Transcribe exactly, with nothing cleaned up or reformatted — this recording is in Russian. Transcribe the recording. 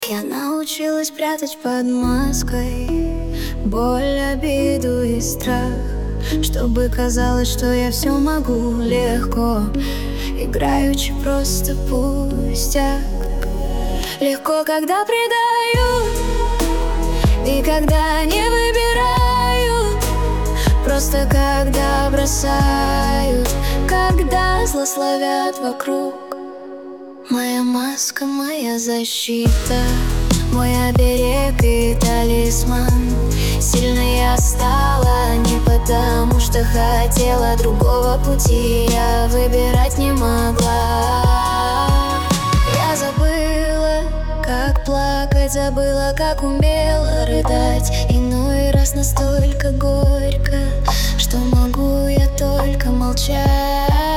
Я научилась прятать под маской боль, обиду и страх, чтобы казалось, что я все могу легко, играючи просто пустяк. Легко, когда предают, и когда не выбирают, просто когда бросают, когда злословят вокруг. Моя маска, моя защита, мой оберег и талисман. Сильной я стала не потому, что хотела, другого пути я выбирать не могла. Я забыла, как плакать, забыла, как умела рыдать. Иной раз настолько горько, что могу я только молчать.